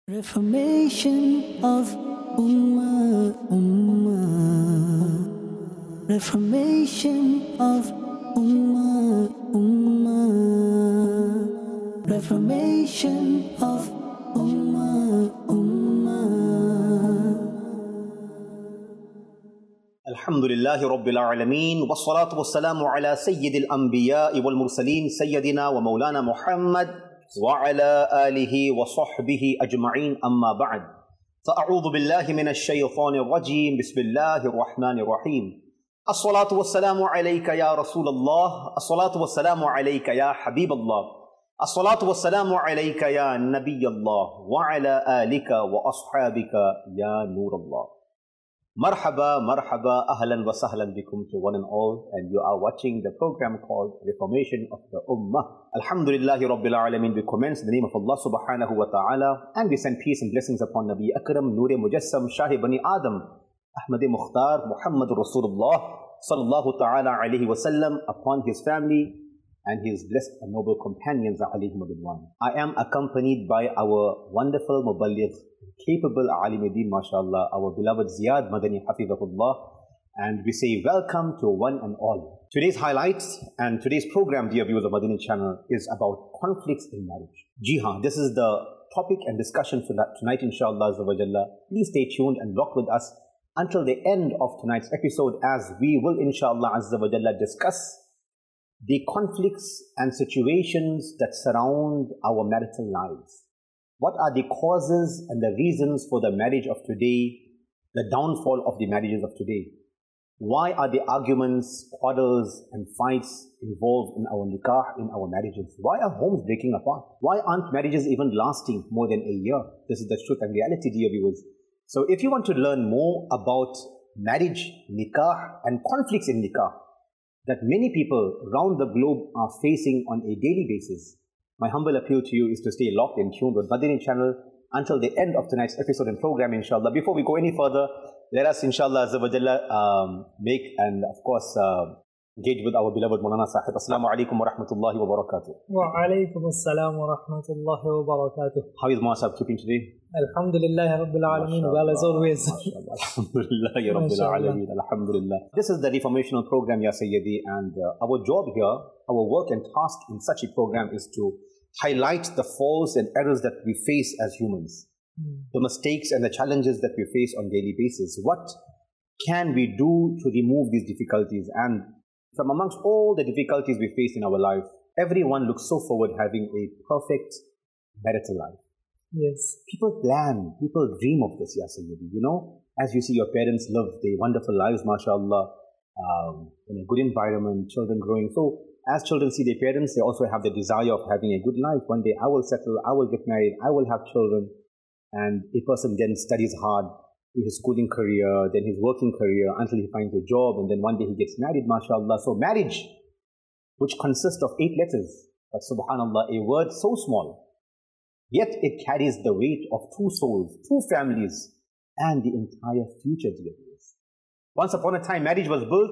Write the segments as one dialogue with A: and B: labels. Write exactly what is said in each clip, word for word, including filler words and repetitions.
A: Reformation of Ummah, Ummah. Reformation of Ummah, Ummah. Reformation of Ummah, Ummah.
B: Alhamdulillahi Rabbil Alameen, wassalatu wassalamu ala Sayyidil Anbiya'i wal Mursaleen, Sayyidina wa Mawlana Muhammad wa ala alihi wa sahbihi ajma'een, amma ba'd. Fa'a'udhu billahi minash shaytanir rajim, bismillahir rahmanir rahim. As-salatu wassalamu alayka ya Rasulallah, as-salatu wassalamu alayka ya Habiballah, as-salatu wassalamu alayka ya Nabiyallah, wa ala alika wa ashabika ya Nurallah. Marhaba, marhaba, ahlan wa sahlan bikum to one and all, and you are watching the program called Reformation of the Ummah. Alhamdulillahi Rabbil Alameen. We commence in the name of Allah subhanahu wa ta'ala, and we send peace and blessings upon Nabi Akram, Noor Mujassam, Shahi Bani Adam, Ahmad Mukhtar, Muhammad Rasulullah sallallahu ta'ala alayhi wa sallam, upon his family and his blessed and noble companions alayhim ridwan. I am accompanied by our wonderful muballigh, capable Alimuddin, mashallah, our beloved Ziyad Madani Hafizahullah, and we say welcome to one and all. Today's highlights and today's program, dear viewers of Madani channel, is about conflicts in marriage. Ji haan, this is the topic and discussion for that tonight, inshallah azza wa jalla. Please stay tuned and rock with us until the end of tonight's episode, as we will inshallah azza wa jalla discuss the conflicts and situations that surround our marital lives. What are the causes and the reasons for the marriage of today, the downfall of the marriages of today? Why are the arguments, quarrels and fights involved in our nikah, in our marriages? Why are homes breaking apart? Why aren't marriages even lasting more than a year? This is the truth and reality, dear viewers. So if you want to learn more about marriage, nikah and conflicts in nikah that many people around the globe are facing on a daily basis, my humble appeal to you is to stay locked and tuned with Madani channel until the end of tonight's episode and program, inshallah. Before we go any further, let us, inshallah, azza wa jalla, um, make and, of course, uh, engage with our beloved Maulana Sahib. Assalamu alaikum wa rahmatullahi wa barakatuh.
C: Wa alaikum assalam wa rahmatullahi wa barakatuh.
B: How is Maulana Sahib keeping today?
C: Alhamdulillah Rabbil Alameen, well as always.
B: Alhamdulillah Rabbil Alameen, Alhamdulillah. This is the reformational program, Ya Sayyidi, and uh, our job here, our work and task in such a program is to highlight the faults and errors that we face as humans, mm. the mistakes and the challenges that we face on a daily basis. What can we do to remove these difficulties? And from amongst all the difficulties we face in our life, everyone looks so forward having a perfect marital life.
C: Yes.
B: People plan, people dream of this, Ya Sayyidi. You know, as you see your parents live their wonderful lives, mashallah, um, in a good environment, children growing. So, as children see their parents, they also have the desire of having a good life. One day I will settle, I will get married, I will have children. And a person then studies hard in his schooling career, then his working career, until he finds a job, and then one day he gets married, mashallah. So marriage, which consists of eight letters, but subhanallah, a word so small, yet it carries the weight of two souls, two families, and the entire future, dear viewers. Once upon a time, marriage was built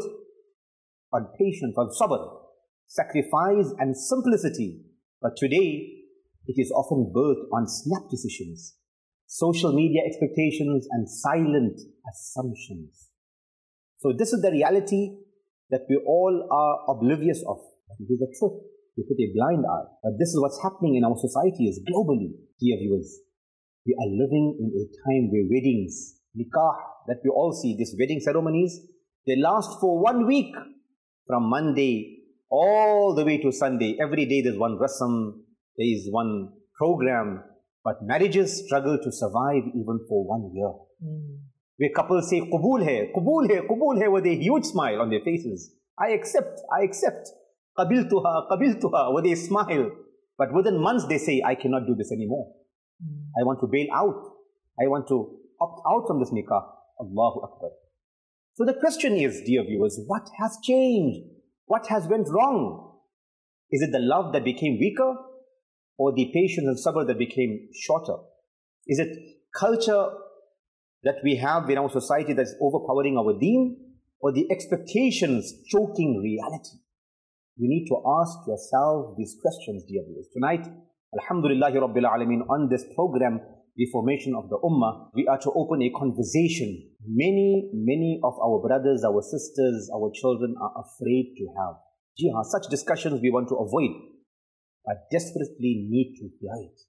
B: on patience, on sabr, sacrifice and simplicity. But today, it is often built on snap decisions, social media expectations and silent assumptions. So this is the reality that we all are oblivious of. It is the truth. We put a blind eye. But this is what's happening in our societies globally, dear viewers. We are living in a time where weddings, nikah, that we all see, these wedding ceremonies, they last for one week, from Monday all the way to Sunday. Every day there's one rasam, there is one program, but marriages struggle to survive even for one year. Mm. Where couples say, Qabool hai, Qabool hai, Qabool hai, with a huge smile on their faces. I accept, I accept. Qabiltuha, Qabiltuha, with a smile. But within months they say, I cannot do this anymore. Mm. I want to bail out. I want to opt out from this nikah. Allahu Akbar. So the question is, dear viewers, what has changed? What has went wrong? Is it the love that became weaker, or the patience and sabr that became shorter? Is it culture that we have in our society that's overpowering our deen, or the expectations choking reality? You need to ask yourself these questions, dear viewers. Tonight, Alhamdulillahi Rabbil Alameen, on this program, reformation of the Ummah, we are to open a conversation. Many, many of our brothers, our sisters, our children are afraid to have. Ji haan, such discussions we want to avoid, but desperately need to hear it.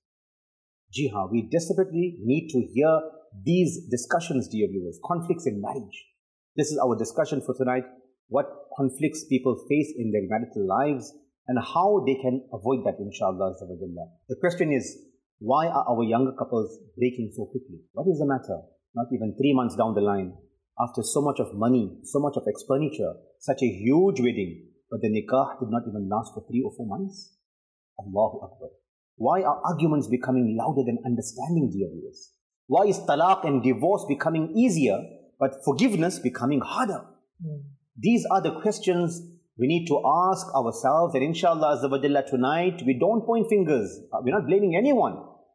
B: Ji haan, we desperately need to hear these discussions, dear viewers. Conflicts in marriage. This is our discussion for tonight. What conflicts people face in their marital lives and how they can avoid that, inshallah. The question is, why are our younger couples breaking so quickly? What is the matter? Not even three months down the line, after so much of money, so much of expenditure, such a huge wedding, but the nikah did not even last for three or four months? Allahu Akbar. Why are arguments becoming louder than understanding, dear viewers? Why is talaq and divorce becoming easier, but forgiveness becoming harder? Mm. These are the questions we need to ask ourselves, and inshallah tonight, we don't point fingers. We're not blaming anyone,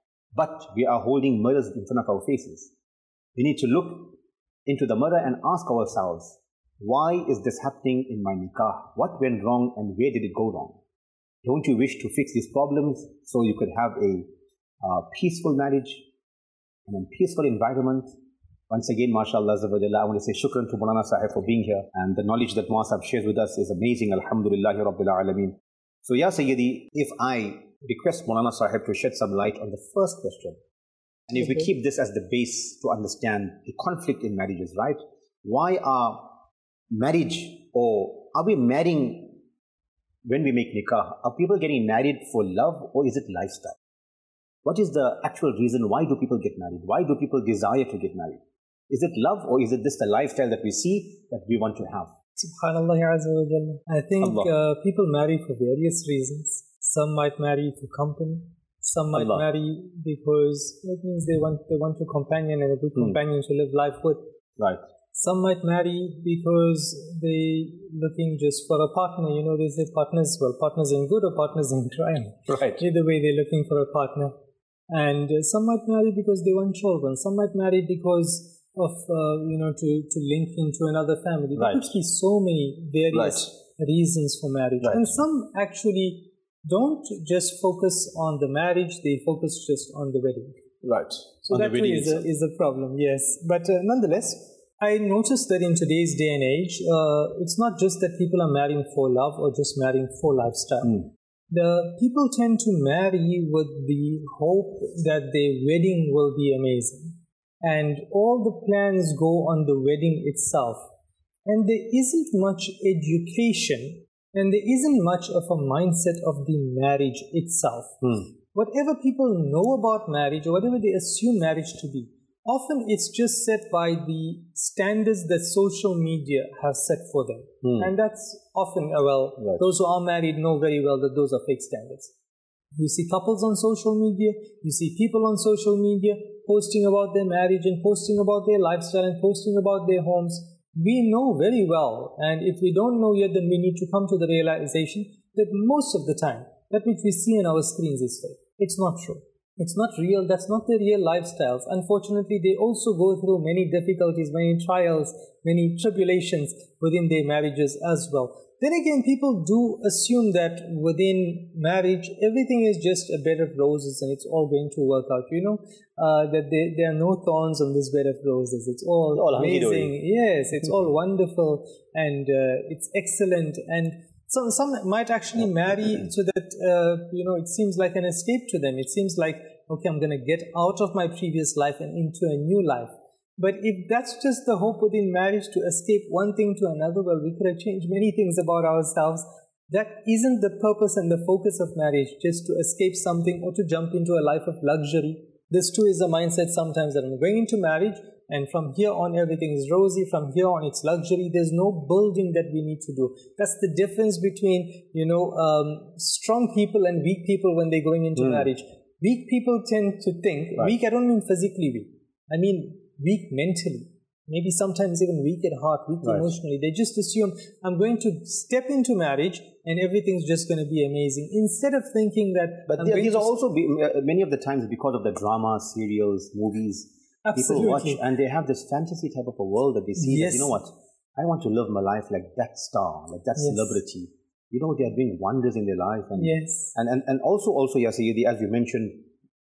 B: but we are holding mirrors in front of our faces. We need to look into the mirror and ask ourselves, why is this happening in my nikah? What went wrong and where did it go wrong? Don't you wish to fix these problems so you could have a uh, peaceful marriage and a peaceful environment? Once again, mashallah, I want to say shukran to Maulana Sahib for being here, and the knowledge that Maulana Sahib shares with us is amazing. Alhamdulillahi Rabbil Alameen. So, Ya Sayyidi, if I request Maulana Sahib to shed some light on the first question, and if okay. we keep this as the base to understand the conflict in marriages, right? Why are marriage, or are we marrying when we make nikah? Are people getting married for love, or is it lifestyle? What is the actual reason? Why do people get married? Why do people desire to get married? Is it love, or is it just the lifestyle that we see that we want to have?
C: Subhanallah Azza wa Jalla. I think uh, people marry for various reasons. Some might marry for company. Some might Allah. marry because that means they want they want a companion and a good hmm. companion to live life with.
B: Right.
C: Some might marry because they looking just for a partner. You know, they say partners, well, partners in good or partners in crime.
B: Right.
C: Either way, they're looking for a partner. And uh, some might marry because they want children. Some might marry because of, uh, you know, to, to link into another family. There
B: right.
C: could be so many various right. reasons for marriage.
B: Right.
C: And some actually don't just focus on the marriage, they focus just on the wedding.
B: Right.
C: So on that way is a, is a problem, yes. But uh, nonetheless, I noticed that in today's day and age, uh, it's not just that people are marrying for love or just marrying for lifestyle. Mm. The people tend to marry with the hope that their wedding will be amazing. And all the plans go on the wedding itself. And there isn't much education, and there isn't much of a mindset of the marriage itself. Hmm. Whatever people know about marriage, or whatever they assume marriage to be, often it's just set by the standards that social media has set for them. Hmm. And that's often, uh, well, right. those who are married know very well that those are fake standards. You see couples on social media, you see people on social media posting about their marriage and posting about their lifestyle and posting about their homes. We know very well, and if we don't know yet, then we need to come to the realization that most of the time, that which we see on our screens is fake. It's not true. It's not real. That's not their real lifestyles. Unfortunately, they also go through many difficulties, many trials, many tribulations within their marriages as well. Then again, people do assume that within marriage, everything is just a bed of roses and it's all going to work out, you know, uh, that there, there are no thorns on this bed of roses. It's all, all amazing. Yes, it's all wonderful and uh, it's excellent. And so some might actually marry so that, uh, you know, it seems like an escape to them. It seems like, okay, I'm going to get out of my previous life and into a new life. But if that's just the hope within marriage, to escape one thing to another, well, we could have changed many things about ourselves. That isn't the purpose and the focus of marriage, just to escape something or to jump into a life of luxury. This too is a mindset sometimes that I'm going into marriage and from here on everything is rosy, from here on it's luxury. There's no building that we need to do. That's the difference between, you know, um, strong people and weak people when they're going into mm. marriage. Weak people tend to think, right. weak, I don't mean physically weak, I mean weak mentally, maybe sometimes even weak at heart, weak right. emotionally. They just assume, I'm going to step into marriage and everything's just going to be amazing, instead of thinking that...
B: But there, these are also, be, uh, many of the times because of the drama, serials, movies, Absolutely. people watch and they have this fantasy type of a world that they see yes. that, you know what, I want to live my life like that star, like that yes. celebrity. You know, they are doing wonders in their life. And,
C: yes.
B: And, and, and also, also, Ya Sayyidi, as you mentioned,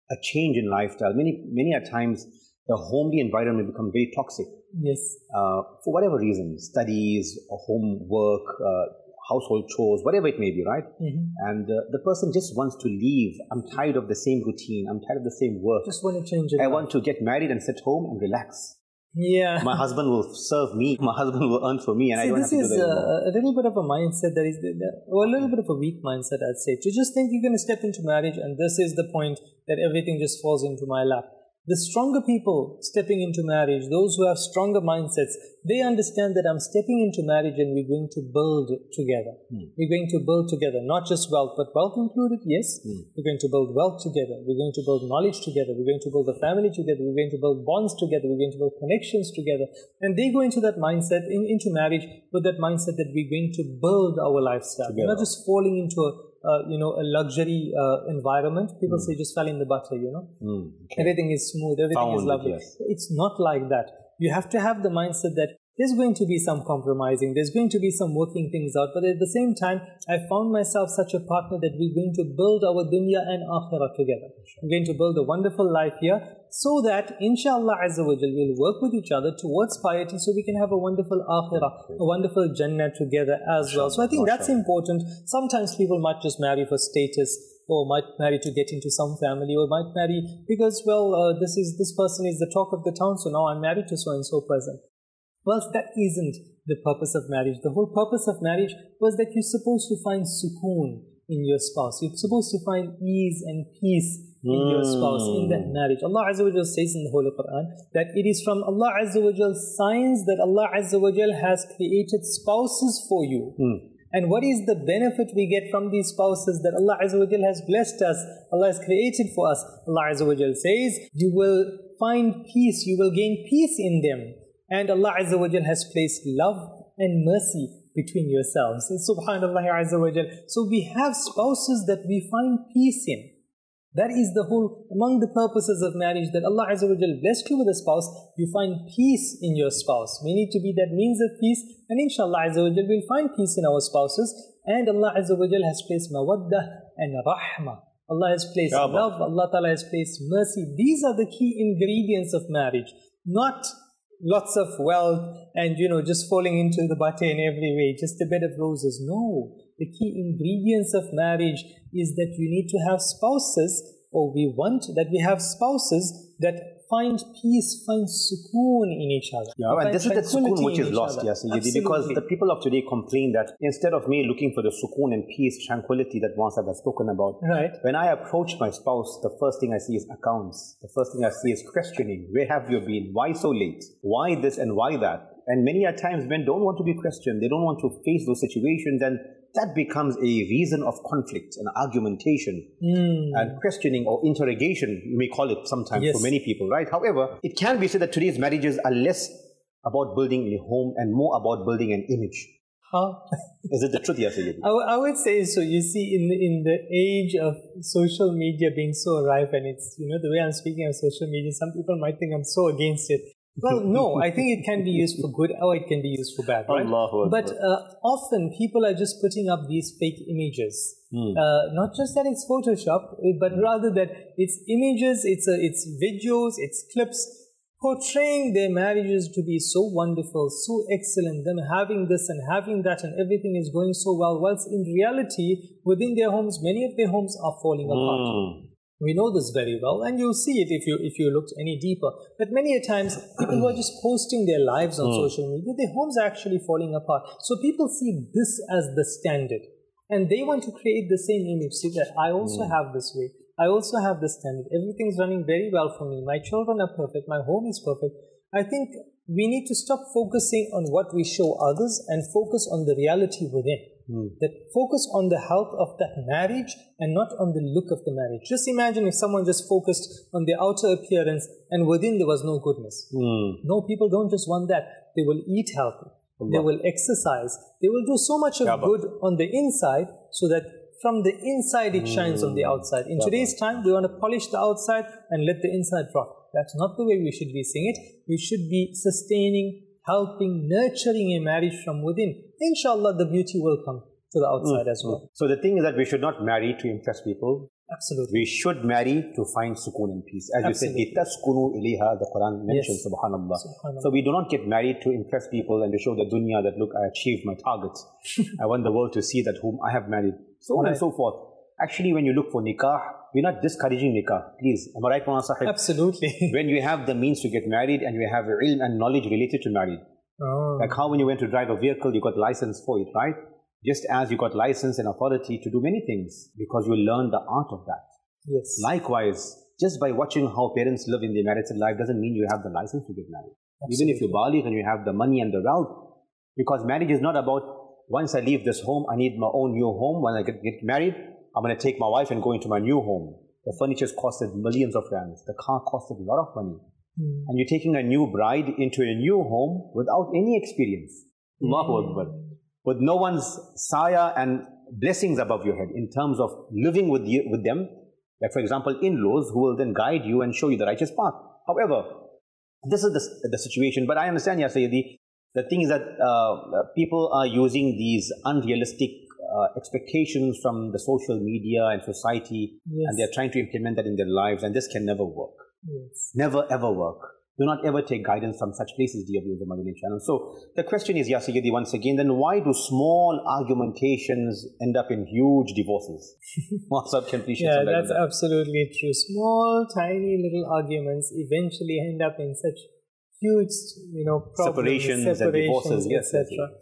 B: a change in lifestyle. Many, many at times, the homely environment become very toxic.
C: Yes.
B: Uh, for whatever reason, studies, homework, uh, household chores, whatever it may be, right?
C: Mm-hmm.
B: And uh, the person just wants to leave. I'm tired of the same routine. I'm tired of the same work.
C: Just want to change it.
B: I
C: back.
B: want to get married and sit home and relax.
C: Yeah.
B: My husband will serve me. My husband will earn for me, and
C: See,
B: I don't
C: this
B: have to
C: is
B: do that anymore.
C: a, a little bit of a mindset that is, or a little bit of a weak mindset, I'd say. To just think you're going to step into marriage and this is the point that everything just falls into my lap. The stronger people stepping into marriage, those who have stronger mindsets, they understand that I'm stepping into marriage and we're going to build together. Mm. We're going to build together, not just wealth, but wealth included, yes. Mm. We're going to build wealth together. We're going to build knowledge together. We're going to build a family together. We're going to build bonds together. We're going to build connections together. And they go into that mindset, in, into marriage, with that mindset that we're going to build our lifestyle. We're not just falling into a Uh, you know, a luxury uh, environment. People mm. say just fell in the butter, you know. Mm, okay. Everything is smooth, everything Found, is lovely. Yes. It's not like that. You have to have the mindset that there's going to be some compromising, there's going to be some working things out, but at the same time, I found myself such a partner that we're going to build our dunya and akhirah together. We're going to build a wonderful life here, so that, inshallah azza wa jal, we'll work with each other towards piety so we can have a wonderful akhirah, a wonderful jannah together as well. So I think that's important. Sometimes people might just marry for status, or might marry to get into some family, or might marry because, well, uh, this is this person is the talk of the town, so now I'm married to so-and-so person. Well, that isn't the purpose of marriage. The whole purpose of marriage was that you're supposed to find sukoon in your spouse. You're supposed to find ease and peace in your spouse, in that marriage. Allah Azza wa Jal says in the Holy Quran that it is from Allah Azza wa Jal's signs that Allah Azza wa Jal has created spouses for you. Mm. And what is the benefit we get from these spouses that Allah Azza wa Jal has blessed us, Allah has created for us? Allah Azza wa Jal says, you will find peace, you will gain peace in them. And Allah Azza wa Jal has placed love and mercy between yourselves. Subhanallah Azza wa Jal. So we have spouses that we find peace in. That is the whole, among the purposes of marriage, that Allah Azza wa Jal blessed you with a spouse, you find peace in your spouse. We need to be that means of peace, and inshallah Azza wa Jal will find peace in our spouses. And Allah Azza wa Jal has placed mawaddah and rahmah. Allah has placed yeah, love, Allah Ta'ala has placed mercy. These are the key ingredients of marriage, not lots of wealth and, you know, just falling into the butter in every way, just a bed of roses. No, the key ingredients of marriage is that you need to have spouses, or we want that we have spouses that find peace, find sukoon in each other.
B: Yeah, and this is the sukoon which is lost, yes, because the people of today complain that instead of me looking for the sukoon and peace, tranquility that once I've spoken about,
C: right.
B: when I approach my spouse, the first thing I see is accounts. The first thing I see is questioning. Where have you been? Why so late? Why this and why that? And many a times men don't want to be questioned. They don't want to face those situations, and that becomes a reason of conflict and argumentation mm. and questioning or interrogation, you may call it sometimes yes. for many people, right? However, it can be said that today's marriages are less about building a home and more about building an image.
C: Huh?
B: Is it the truth, yes?
C: I, I would say so. You see, in the, in the age of social media being so rife, and it's, you know, the way I'm speaking of social media, some people might think I'm so against it. Well, no, I think it can be used for good or it can be used for bad, right?
B: Allah
C: but uh, often people are just putting up these fake images. Mm. Uh, not just that it's Photoshop, but rather that it's images, it's, a, it's videos, it's clips portraying their marriages to be so wonderful, so excellent, them having this and having that and everything is going so well, whilst in reality, within their homes, many of their homes are falling apart. Mm. We know this very well, and you'll see it if you if you look any deeper. But many a times, people who are just posting their lives on mm. social media, their homes are actually falling apart. So people see this as the standard, and they want to create the same image. See that I also mm. have this way. I also have this standard. Everything's running very well for me. My children are perfect. My home is perfect. I think we need to stop focusing on what we show others and focus on the reality within. Mm. That focus on the health of that marriage and not on the look of the marriage. Just imagine if someone just focused on the outer appearance and within there was no goodness. Mm. No, people don't just want that. They will eat healthy. Allah. They will exercise. They will do so much of Yaba. good on the inside so that from the inside it shines mm. on the outside. In Yaba. today's time, we want to polish the outside and let the inside rot. That's not the way we should be seeing it. We should be sustaining, helping, nurturing a marriage from within. Inshallah, the beauty will come to the outside mm. as well.
B: So the thing is that we should not marry to impress people.
C: Absolutely.
B: We should marry to find sukoon and peace. As
C: Absolutely.
B: you said, لِتَسْكُنُوا إِلَيْهَا, the Quran mentions,
C: Yes.
B: subhanallah.
C: Subhanallah.
B: So we do not get married to impress people and to show the dunya that, look, I achieved my targets. I want the world to see that whom I have married. So on
C: Right.
B: and so forth. Actually, when you look for nikah, we're not discouraging nikah. Please, am I right, Mawlana Sahib?
C: Absolutely.
B: When you have the means to get married and you have ilm and knowledge related to marriage.
C: Oh.
B: Like how when you went to drive a vehicle, you got license for it, right? Just as you got license and authority to do many things because you learned the art of that.
C: Yes.
B: Likewise, just by watching how parents live in their marital life doesn't mean you have the license to get married. Absolutely. Even if you're baligh and you have the money and the wealth, because marriage is not about once I leave this home, I need my own new home. When I get, get married, I'm going to take my wife and go into my new home. The furniture's costed millions of rands. The car costed a lot of money.
C: Mm.
B: And you're taking a new bride into a new home without any experience.
C: Mm.
B: Allahu Akbar. With no one's saya and blessings above your head in terms of living with you, with them. Like for example, in-laws who will then guide you and show you the righteous path. However, this is the, the situation. But I understand, Ya Sayyidi, the thing is that uh, people are using these unrealistic uh, expectations from the social media and society,
C: Yes.
B: and they're trying to implement that in their lives, and this can never work.
C: Yes.
B: Never ever work. Do not ever take guidance from such places, dear viewers of the Madani channel. So the question is, Ya Sayyidi, once again, then why do small argumentations end up in huge divorces? What's can please
C: Yeah,
B: shed some light on
C: that's
B: that?
C: absolutely true. Small, tiny little arguments eventually end up in such huge, you know, problems,
B: Separations and divorces, yes, yes,
C: et cetera.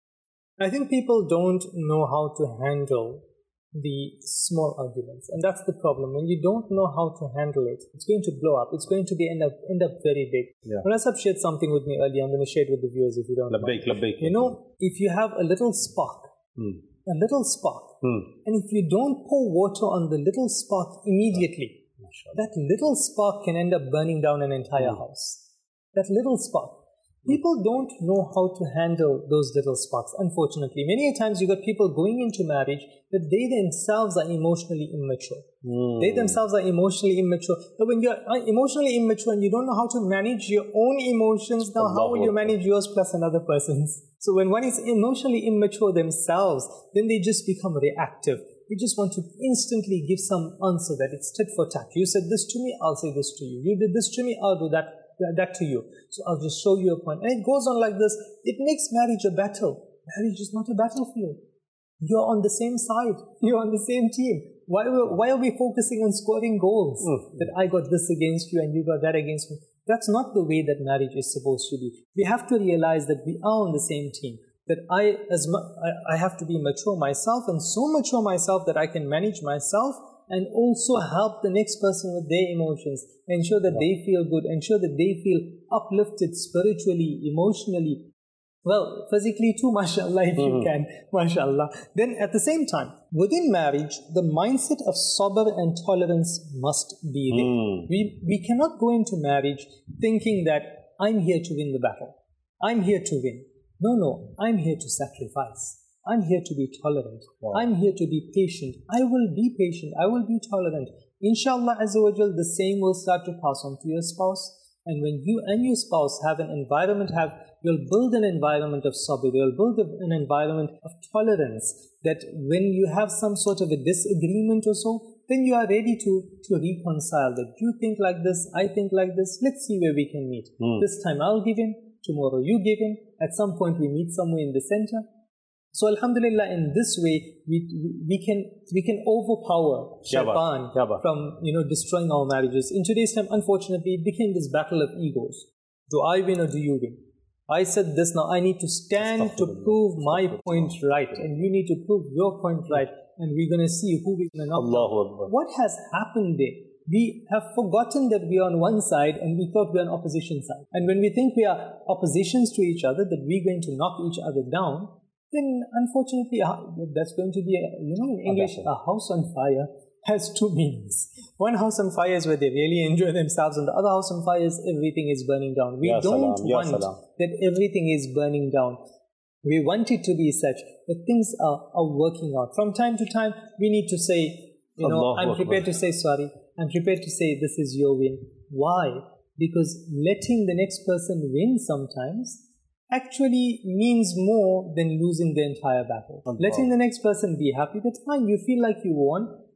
C: I think people don't know how to handle the small arguments, and that's the problem. When you don't know how to handle it, it's going to blow up. It's going to be end up end up very big.
B: Yeah.
C: When Asab shared something with me earlier, I'm going to share it with the viewers if you don't
B: Labbaik,
C: mind.
B: labbaik.
C: You know, if you have a little spark,
B: Hmm.
C: a little spark,
B: Hmm.
C: and if you don't pour water on the little spark immediately, that little spark can end up burning down an entire house. That little spark. People don't know how to handle those little sparks, unfortunately. Many a times you got people going into marriage that they themselves are emotionally immature.
B: Hmm.
C: They themselves are emotionally immature. But when you're emotionally immature and you don't know how to manage your own emotions, now how will you manage yours plus another person's? So when one is emotionally immature themselves, then they just become reactive. They just want to instantly give some answer that it's tit for tat. You said this to me, I'll say this to you. You did this to me, I'll do that, that to you. So I'll just show you a point. And it goes on like this. It makes marriage a battle. Marriage is not a battlefield. You're on the same side. You're on the same team. Why, why are we focusing on scoring goals? Mm. That I got this against you and you got that against me. That's not the way that marriage is supposed to be. We have to realize that we are on the same team. That I, as I have to be mature myself, and so mature myself that I can manage myself and also help the next person with their emotions, ensure that they feel good, ensure that they feel uplifted spiritually, emotionally, well, physically too, mashallah, if mm-hmm. you can, mashallah. Then at the same time, within marriage, the mindset of sabr and tolerance must be there. Mm. We, we cannot go into marriage thinking that I'm here to win the battle. I'm here to win. No, no, I'm here to sacrifice. I'm here to be tolerant. Wow. I'm here to be patient. I will be patient. I will be tolerant. Inshallah Azza wa Jal, the same will start to pass on to your spouse. And when you and your spouse have an environment, have you'll build an environment of sabr, you'll build an environment of tolerance, that when you have some sort of a disagreement or so, then you are ready to, to reconcile that. You think like this, I think like this, let's see where we can meet. Mm. This time I'll give in, tomorrow you give in, at some point we meet somewhere in the center. So alhamdulillah, in this way, we, we can we can overpower shaitan from, you know, destroying our marriages. In today's time, unfortunately, it became this battle of egos. Do I win or do you win? I said this, now I need to stand to prove my point right, and you need to prove your point right, and we're going to see who we're going to knock down. What has happened there? We have forgotten that we are on one side and we thought we are on opposition side. And when we think we are oppositions to each other, that we're going to knock each other down, then unfortunately that's going to be, a, you know, in English, a house on fire has two meanings. One house on fire is where they really enjoy themselves, and the other house on fire is everything is burning down. We ya don't salam, want that everything is burning down. We want it to be such that things are, are working out. From time to time, we need to say, you know, Allah I'm prepared Allah. to say sorry. I'm prepared to say this is your win. Why? Because letting the next person win sometimes actually means more than losing the entire battle. Allah. Letting the next person be happy, that's fine. You feel like you won,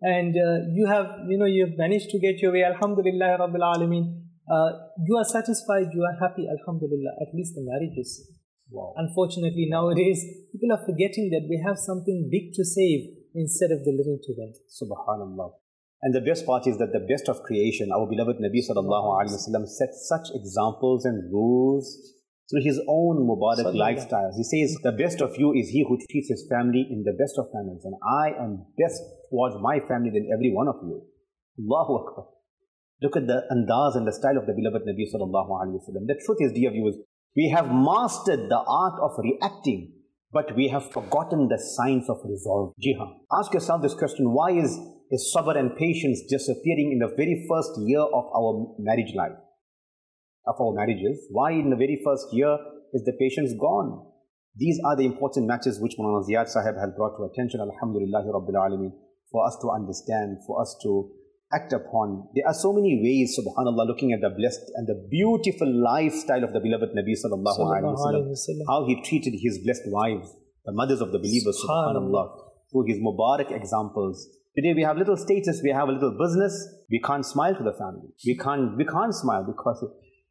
C: and uh, you have, you know, you've managed to get your way, alhamdulillah rabbil alameen. Uh, you are satisfied, you are happy, alhamdulillah, at least the marriage is saved.
B: Wow.
C: Unfortunately, nowadays, people are forgetting that we have something big to save instead of the little to them.
B: Subhanallah. And the best part is that the best of creation, our beloved Nabi sallallahu alaihi wasallam set such examples and rules through his own Mubarak lifestyle. He says, the best of you is he who treats his family in the best of manners. And I am best towards my family than every one of you. Allahu Akbar. Look at the andaz and the style of the beloved Nabi sallallahu alaihi wasallam. The truth is, dear viewers, we have mastered the art of reacting, but we have forgotten the science of resolve. Jihan. Ask yourself this question: why is, is sabr and patience disappearing in the very first year of our marriage life, of our marriages? Why in the very first year is the patience gone? These are the important matters which Maulana Ziyad Sahib has brought to attention, alhamdulillahi rabbil alameen, for us to understand, for us to act upon. There are so many ways, subhanAllah, looking at the blessed and the beautiful lifestyle of the beloved Nabi sallallahu alaihi wasallam, how he treated his blessed wives, the mothers of the believers, subhanAllah, through his Mubarak examples. Today we have little status, we have a little business, we can't smile to the family. We can't, we can't smile because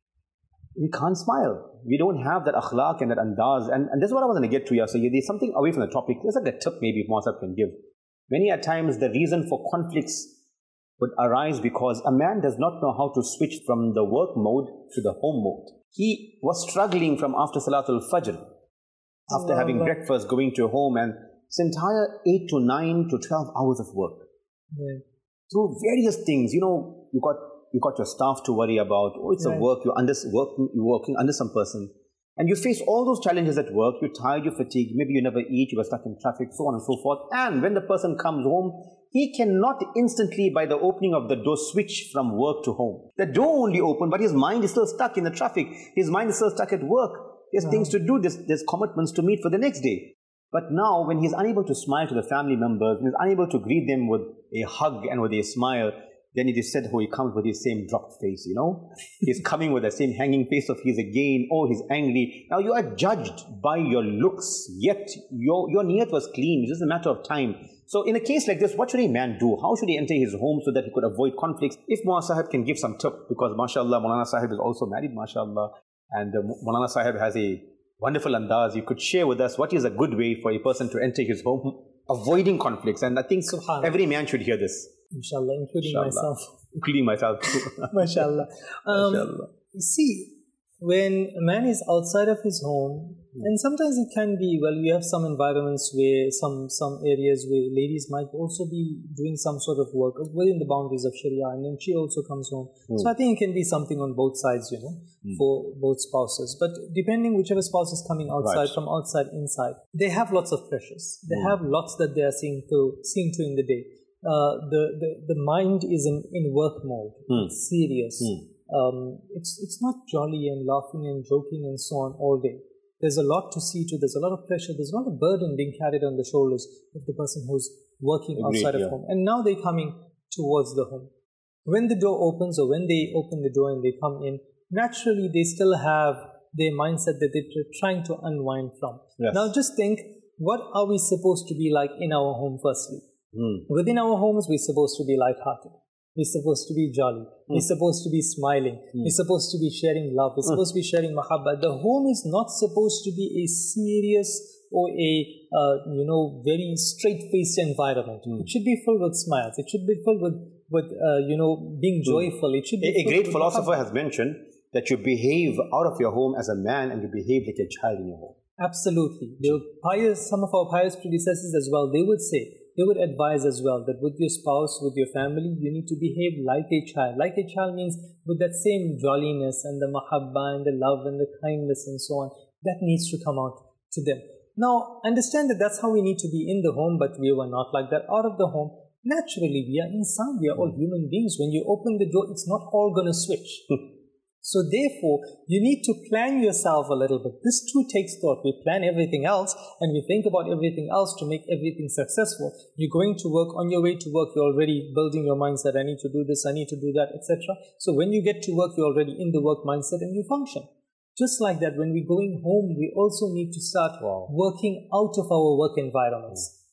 B: we can't smile. We don't have that akhlaq and that andaz. And, and this is what I was going to get to here. So there's something away from the topic. There's like a tip maybe Mossab can give. Many a times the reason for conflicts would arise because a man does not know how to switch from the work mode to the home mode. He was struggling from after Salatul Fajr, after oh, having Allah. breakfast, going to home, and it's entire eight to nine to twelve hours of work. Right. Through various things, you know, you got you got your staff to worry about. Oh, it's right. a work, you're under working, you're working under some person. And you face all those challenges at work, you're tired, you're fatigued, maybe you never eat, you were stuck in traffic, so on and so forth. And when the person comes home, he cannot instantly, by the opening of the door, switch from work to home. The door only opened, but his mind is still stuck in the traffic. His mind is still stuck at work. There's uh-huh. things to do, there's, there's commitments to meet for the next day. But now, when he's unable to smile to the family members, when he's unable to greet them with a hug and with a smile, then it is said, oh, he comes with his same dropped face, you know. He's coming with the same hanging face of his again. Oh, he's angry. Now, you are judged by your looks, yet your, your niyat was clean. It's just a matter of time. So, in a case like this, what should a man do? How should he enter his home so that he could avoid conflicts? If Maulana Sahib can give some tip, because mashallah, Maulana Sahib is also married, mashallah. And uh, Maulana Sahib has a wonderful andaz. You could share with us what is a good way for a person to enter his home, avoiding conflicts. And I think every man should hear this.
C: Inshallah, including Inshallah. myself.
B: Including myself too.
C: Mashallah. Um, Mashallah. See, when a man is outside of his home, mm. and sometimes it can be, well, you have some environments where, some, some areas where ladies might also be doing some sort of work within the boundaries of Sharia, and then she also comes home. Mm. So I think it can be something on both sides, you know, mm. for both spouses. But depending whichever spouse is coming outside, right. from outside, inside, they have lots of pressures. They mm. have lots that they are seeing to, seeing to in the day. Uh, the, the, the mind is in, in work mode. Mm. It's serious. Mm. Um, it's, it's not jolly and laughing and joking and so on all day. There's a lot to see to. There's a lot of pressure. There's a lot of burden being carried on the shoulders of the person who's working Agreed, outside yeah. of home. And now they're coming towards the home. When the door opens, or when they open the door and they come in, naturally they still have their mindset that they're trying to unwind from. Yes. Now just think, what are we supposed to be like in our home firstly? Mm. Within our homes, we're supposed to be light-hearted. We're supposed to be jolly. Mm. We're supposed to be smiling. Mm. We're supposed to be sharing love. We're mm. supposed to be sharing mahabba. The home is not supposed to be a serious or a, uh, you know, very straight-faced environment. Mm. It should be filled with smiles. It should be filled with, with uh, you know, being joyful. It should be
B: a, a great philosopher mahabba. has mentioned that you behave out of your home as a man and you behave like a child in your home.
C: Absolutely. They would pious, some of our pious predecessors as well, they would say, they would advise as well that with your spouse, with your family, you need to behave like a child. Like a child means with that same jolliness and the mahabba and the love and the kindness and so on. That needs to come out to them. Now, understand that that's how we need to be in the home, but we were not like that out of the home. Naturally, we are inside. We are all human beings. When you open the door, it's not all going to switch. So therefore, you need to plan yourself a little bit. This too takes thought. We plan everything else and we think about everything else to make everything successful. You're going to work, on your way to work, you're already building your mindset. I need to do this, I need to do that, et cetera. So when you get to work, you're already in the work mindset and you function. Just like that, when we're going home, we also need to start wow. working out of our work environments.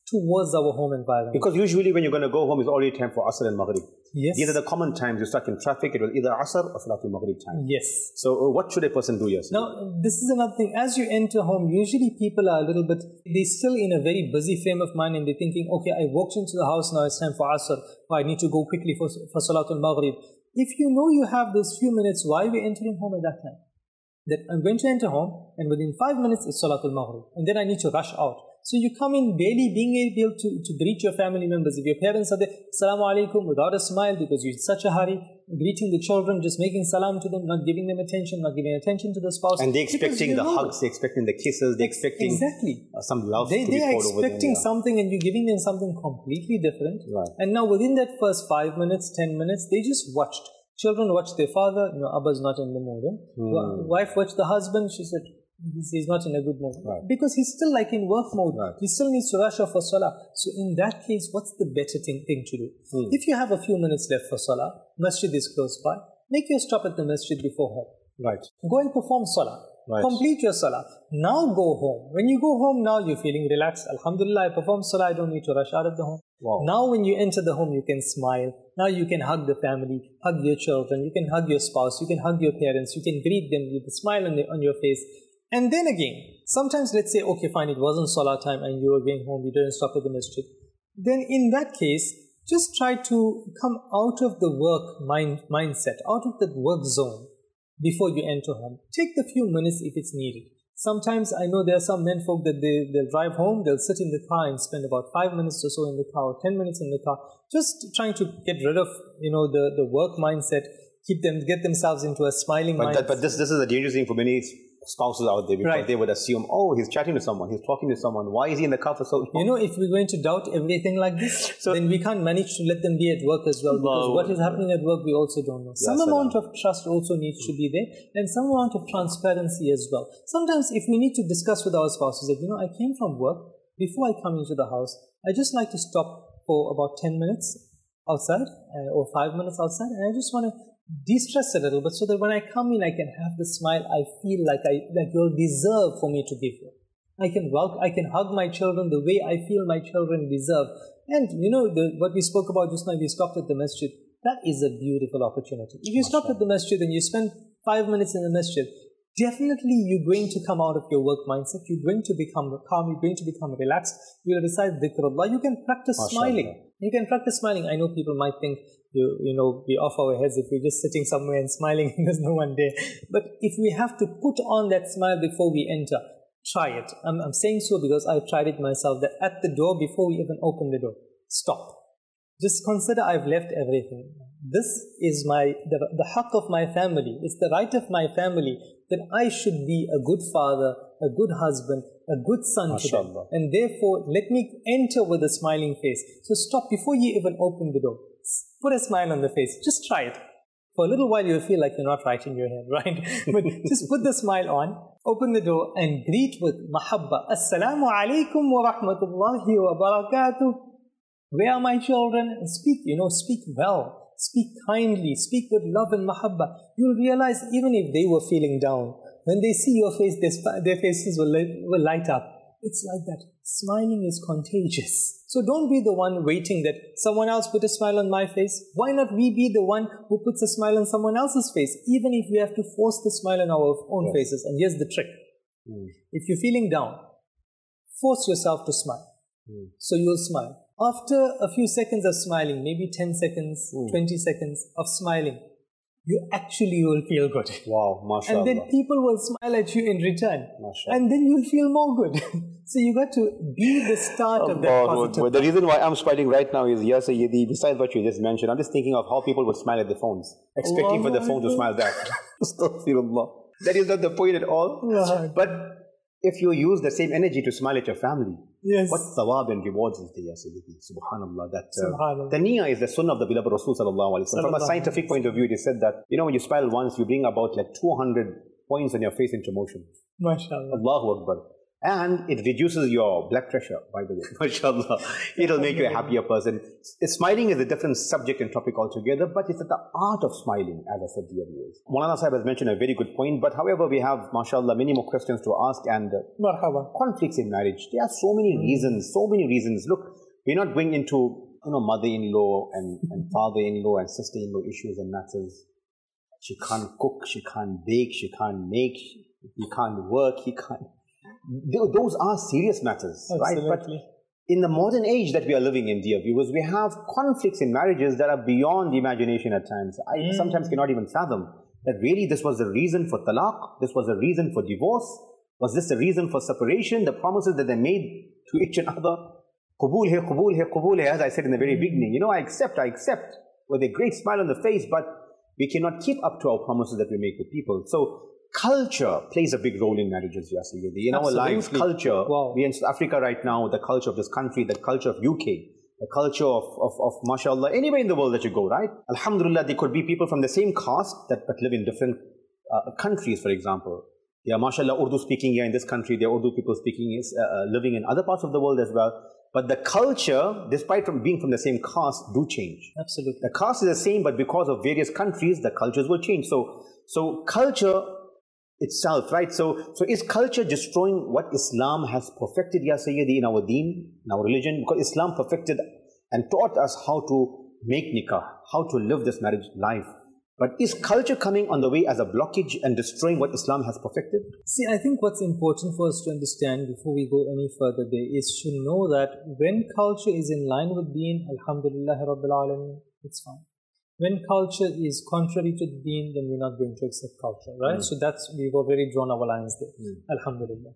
C: towards our home environment.
B: Because usually when you're going to go home, it's already time for Asr and Maghrib.
C: Yes.
B: These are the common times. You're stuck in traffic, it will either Asr or Salatul Maghrib time.
C: Yes.
B: So uh, what should a person do, yes?
C: Now, this is another thing. As you enter home, usually people are a little bit, they're still in a very busy frame of mind and they're thinking, okay, I walked into the house, now it's time for Asr, or I need to go quickly for, for Salatul Maghrib. If you know you have those few minutes, why are we entering home at that time? That I'm going to enter home and within five minutes it's Salatul Maghrib and then I need to rush out. So you come in barely being able to, to greet your family members. If your parents are there, Assalamu alaikum, without a smile because you're in such a hurry, greeting the children, just making salam to them, not giving them attention, not giving attention to the spouse.
B: And they're expecting the hugs, they're expecting the kisses, they're expecting
C: exactly.
B: uh, some love
C: they,
B: to
C: they
B: be
C: are
B: poured over them.
C: expecting
B: Yeah.
C: something and you're giving them something completely different.
B: Right.
C: And now within that first five minutes, ten minutes, they just watched. Children watched their father, no, Abba's not in the mood. Eh?
B: Hmm.
C: Wife watched the husband, she said, he's, he's not in a good mood.
B: Right.
C: Because he's still like in work mode.
B: Right.
C: He still needs to rush off for salah. So in that case, what's the better thing, thing to do?
B: Hmm.
C: If you have a few minutes left for salah, masjid is close by, make your stop at the masjid before home.
B: Right.
C: Go and perform salah.
B: Right.
C: Complete your salah. Now go home. When you go home, now you're feeling relaxed. Alhamdulillah, I performed salah. I don't need to rush out of the home.
B: Wow.
C: Now when you enter the home, you can smile. Now you can hug the family, hug your children. You can hug your spouse. You can hug your parents. You can greet them with a smile on, the, on your face. And then again, sometimes let's say, okay, fine, it wasn't salah time and you were going home. You didn't stop at the masjid. Then in that case, just try to come out of the work mind, mindset, out of the work zone before you enter home. Take the few minutes if it's needed. Sometimes I know there are some men folk that they, they'll drive home, they'll sit in the car and spend about five minutes or so in the car, or ten minutes in the car, just trying to get rid of, you know, the, the work mindset, keep them, get themselves into a smiling
B: But,
C: mindset.
B: that, but this, this is a dangerous thing for many spouses out there, because
C: Right.
B: they would assume, oh, he's chatting to someone, he's talking to someone, why is he in the car for so long?
C: You know, if we're going to doubt everything like this,
B: So-
C: then we can't manage to let them be at work as well, because
B: No.
C: what is happening at work we also don't know. Some
B: Yes,
C: amount of trust also needs to be there, and some amount of transparency as well. Sometimes if we need to discuss with our spouses that, you know, I came from work, before I come into the house, I just like to stop for about ten minutes outside, uh, or five minutes outside, and I just want to de-stress a little bit so that when I come in, I can have the smile I feel like I like you'll deserve for me to give you. I can welcome, I can hug my children the way I feel my children deserve. And you know, the, what we spoke about just now, we stopped at the masjid. That is a beautiful opportunity. If you stop at the masjid and you spend five minutes in the masjid, definitely you're going to come out of your work mindset. You're going to become calm. You're going to become relaxed. You'll recite dhikrullah. You can practice
B: Mashallah.
C: smiling. You can practice smiling. I know people might think, you, you know, we off our heads if we're just sitting somewhere and smiling and there's no one there. But if we have to put on that smile before we enter, try it. I'm, I'm saying so because I tried it myself, that at the door, before we even open the door, stop. Just consider I've left everything. This is my the, the haqq of my family. It's the right of my family that I should be a good father, a good husband, a good son to them.
B: MashaAllah.
C: And therefore, let me enter with a smiling face. So stop before you even open the door. Put a smile on the face. Just try it. For a little while, you'll feel like you're not right in your head, right? But just put the smile on, open the door, and greet with mahabba. Assalamu alaikum wa rahmatullahi wa barakatuh. Where are my children? And speak, you know, speak well. Speak kindly. Speak with love and mahabba. You'll realize even if they were feeling down, when they see your face, their, their faces will light, will light up. It's like that. Smiling is contagious. So don't be the one waiting that someone else put a smile on my face. Why not we be the one who puts a smile on someone else's face, even if we have to force the smile on our own
B: Yeah.
C: faces. And here's the trick.
B: Mm.
C: If you're feeling down, force yourself to smile.
B: Mm.
C: So you'll smile. After a few seconds of smiling, maybe ten seconds,
B: Mm.
C: twenty seconds of smiling, you actually will feel good.
B: Wow, mashallah.
C: And then people will smile at you in return.
B: Mashallah.
C: And then you'll feel more good. So you got to be the start of that
B: Allah
C: positive.
B: Akbar. The reason why I'm smiling right now is, yes, Sayyidi, besides what you just mentioned, I'm just thinking of how people would smile at their phones, expecting for the phone to smile back. Astaghfirullah. That is not the point at all.
C: Right.
B: But if you use the same energy to smile at your family,
C: Yes.
B: what thawab and rewards is there, Sayyidi? Subhanallah. That, uh,
C: Subhanallah.
B: the niyyah is the sunnah of the beloved Rasul sallallahu alaihi wasallam. From a
C: Sallallahu
B: scientific point of view, it is said that, you know, when you smile once, you bring about like two hundred points on your face into motion.
C: MashaAllah.
B: Allahu Akbar. And it reduces your blood pressure, by the way. MashaAllah. It'll make you a happier person. Smiling is a different subject and topic altogether, but it's the art of smiling, as I said, dear viewers. Maulana Sahib has mentioned a very good point, but however, we have, MashaAllah, many more questions to ask, and uh,
C: Marhaba.
B: conflicts in marriage. There are so many reasons, so many reasons. Look, we're not going into, you know, mother-in-law and, and father-in-law and sister-in-law issues and matters. She can't cook, she can't bake, she can't make, he can't work, he can't... Those are serious matters,
C: Absolutely.
B: right? But in the modern age that we are living in, dear viewers, we have conflicts in marriages that are beyond imagination at times. I mm. sometimes cannot even fathom that really this was the reason for talaq, this was the reason for divorce, was this the reason for separation, the promises that they made to each another. Qubul hai, qubul hai, qubul hai, as I said in the very beginning. You know, I accept, I accept, with a great smile on the face, but we cannot keep up to our promises that we make with people. So, culture plays a big role in marriages, Ya Sayyidi. In Absolutely. Our lives, culture, wow. We're in South Africa right now, the culture of this country, the culture of U K, the culture of, of, of mashallah, anywhere in the world that you go, right? Alhamdulillah, there could be people from the same caste that, that live in different uh, countries, for example. Yeah, mashallah, Urdu speaking here in this country, there are Urdu people speaking, is uh, living in other parts of the world as well. But the culture, despite from being from the same caste, do change.
C: Absolutely.
B: The caste is the same, but because of various countries, the cultures will change. So, so culture itself, right? So, so is culture destroying what Islam has perfected, Ya Sayyidi, in our deen, in our religion? Because Islam perfected and taught us how to make nikah, how to live this marriage life. But is culture coming on the way as a blockage and destroying what Islam has perfected?
C: See, I think what's important for us to understand before we go any further there is to know that when culture is in line with deen, alhamdulillah rabbil alameen, it's fine. When culture is contrary to the deen, then we're not going to accept culture, right? Mm. So that's, we've already drawn our lines there, mm. alhamdulillah.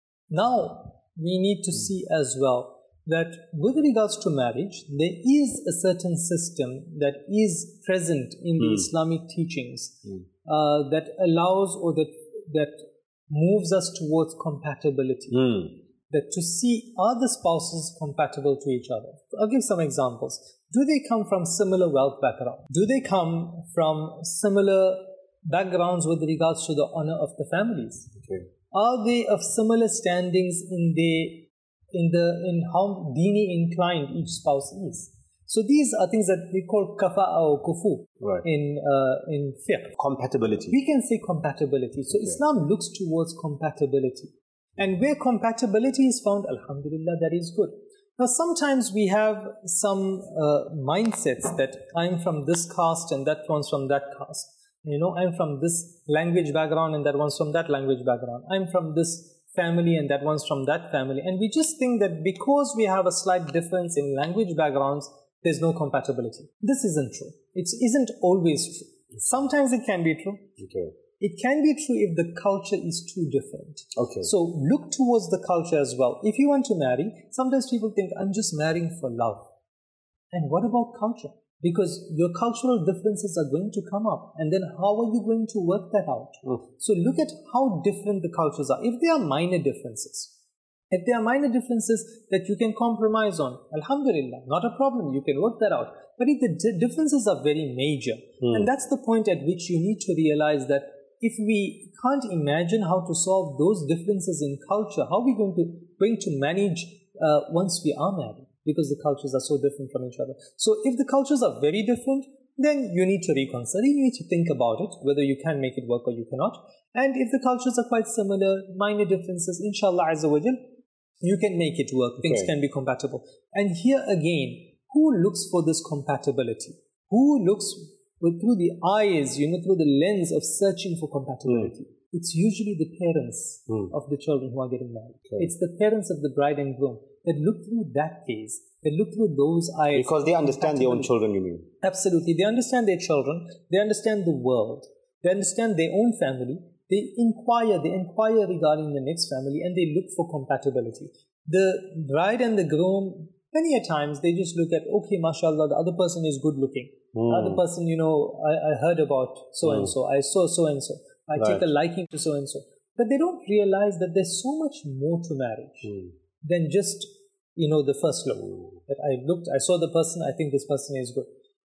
C: Now, we need to mm. see as well that with regards to marriage, there is a certain system that is present in the mm. Islamic teachings mm. uh, that allows or that, that moves us towards compatibility. Mm. That to see, are the spouses compatible to each other? I'll give some examples. Do they come from similar wealth background? Do they come from similar backgrounds with regards to the honor of the families? Okay. Are they of similar standings in the in the in how dini inclined each spouse is? So these are things that we call kafa'a or kufu right. in uh, in fiqh.
B: Compatibility.
C: We can say compatibility. So okay. Islam looks towards compatibility. And where compatibility is found, alhamdulillah, that is good. Now, sometimes we have some uh, mindsets that I'm from this caste and that one's from that caste. You know, I'm from this language background and that one's from that language background. I'm from this family and that one's from that family. And we just think that because we have a slight difference in language backgrounds, there's no compatibility. This isn't true. It isn't always true. Sometimes it can be true. Okay. It can be true if the culture is too different. Okay. So look towards the culture as well. If you want to marry, sometimes people think, I'm just marrying for love. And what about culture? Because your cultural differences are going to come up. And then how are you going to work that out? Mm. So look at how different the cultures are. If there are minor differences, if there are minor differences that you can compromise on, alhamdulillah, not a problem, you can work that out. But if the differences are very major, mm. and that's the point at which you need to realize that if we can't imagine how to solve those differences in culture, how are we going to, going to manage uh, once we are married? Because the cultures are so different from each other. So if the cultures are very different, then you need to reconsider, you need to think about it, whether you can make it work or you cannot. And if the cultures are quite similar, minor differences, inshallah azza wa jal, you can make it work, things okay. can be compatible. And here again, who looks for this compatibility? Who looks But through the eyes, you know, through the lens of searching for compatibility? Mm. It's usually the parents mm. of the children who are getting married. Okay. It's the parents of the bride and groom that look through that gaze, that look through those eyes.
B: Because they understand their own children, you mean?
C: Absolutely. They understand their children. They understand the world. They understand their own family. They inquire, they inquire regarding the next family, and they look for compatibility. The bride and the groom, many a times, they just look at, okay, mashallah, the other person is good looking. Mm. The other person, you know, I, I heard about so-and-so, mm. I saw so-and-so, I right. take a liking to so-and-so. But they don't realize that there's so much more to marriage mm. than just, you know, the first look. Mm. That I looked, I saw the person, I think this person is good.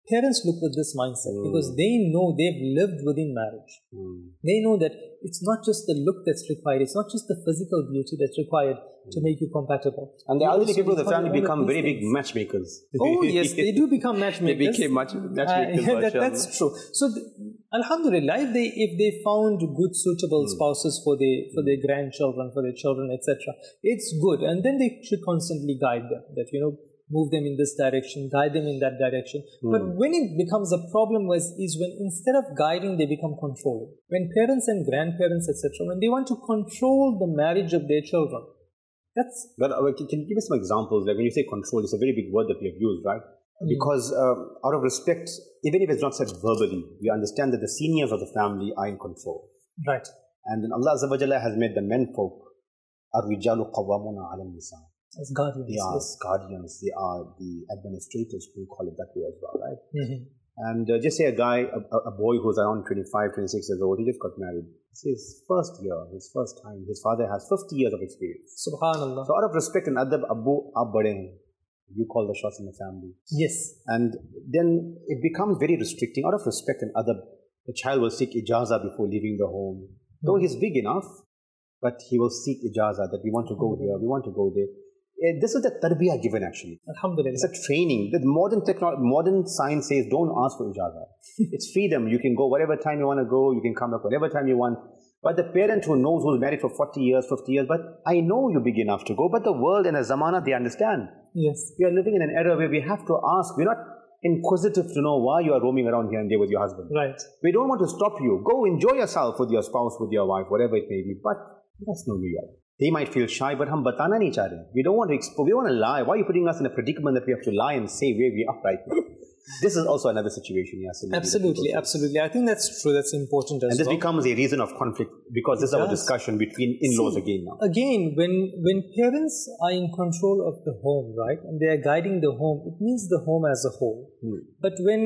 C: parents look with this mindset
B: Mm.
C: because they know they've lived within marriage.
B: Mm.
C: They know that it's not just the look that's required, it's not just the physical beauty that's required to make you compatible.
B: And the
C: You
B: elderly
C: also
B: people in the
C: require
B: family
C: all of
B: become
C: these
B: very big
C: things.
B: matchmakers.
C: Oh yes, they do become
B: They
C: matchmakers.
B: became much
C: Uh,
B: matchmakers.
C: yeah, that, that's true. So, the, Alhamdulillah, if they if they found good, suitable
B: Mm.
C: spouses for their for their grandchildren, for their children, et cetera, it's good, and then they should constantly guide them. That you know, move them in this direction, guide them in that direction.
B: Mm.
C: But when it becomes a problem, was is when instead of guiding, they become controlling. When parents and grandparents, et cetera, when they want to control the marriage of their children, that's
B: But uh, can can you give us some examples? Like when you say control, it's a very big word that we have used, right?
C: Mm.
B: Because um, out of respect, even if it's not said verbally, we understand that the seniors of the family are in control.
C: right.
B: And then Allah Azza wa Jalla has made the men folk, Ar-Rijalu Qawwamuna 'ala an-Nisa.
C: As guardians.
B: They are
C: yes.
B: guardians, they are the administrators, we call it that way as well, right?
C: Mhm.
B: And uh, just say a guy, a, a boy who's around twenty-five, twenty-six years old, he just got married. It's his first year, his first time. His father has fifty years of experience.
C: Subhanallah.
B: So out of respect and adab, Abu Abbaden, you call the shots in the family.
C: Yes.
B: And then it becomes very restricting. Out of respect and adab, the child will seek ijazah before leaving the home. Though he's big enough, but he will seek ijazah that we want to go here, we want to go there. Eh, This is the tarbiyah given actually.
C: Alhamdulillah.
B: It's a training. The modern technology, modern science says don't ask for ijazah. It's freedom. You can go whatever time you want to go. You can come back whatever time you want. But the parent who knows, who's married for forty years, fifty years, but I know you're big enough to go. But the world and the zamana, they understand.
C: Yes.
B: We are living in an era where we have to ask. We're not inquisitive to know why you are roaming around here and there with your husband.
C: Right.
B: We don't want to stop you. Go enjoy yourself with your spouse, with your wife, whatever it may be. But that's no real. They might feel shy, but hum batana nahi cha rahe. We don't want to expose. We don't want to lie. Why are you putting us in a predicament that we have to lie and say where we are right now? This is also another situation. Yes,
C: Absolutely, absolutely. I think that's true. That's important as
B: And this
C: well.
B: becomes a reason of conflict because this is our
C: does.
B: discussion between in-laws
C: See,
B: again now.
C: Again, when when parents are in control of the home, right, and they are guiding the home, it means the home as a whole.
B: Hmm.
C: But when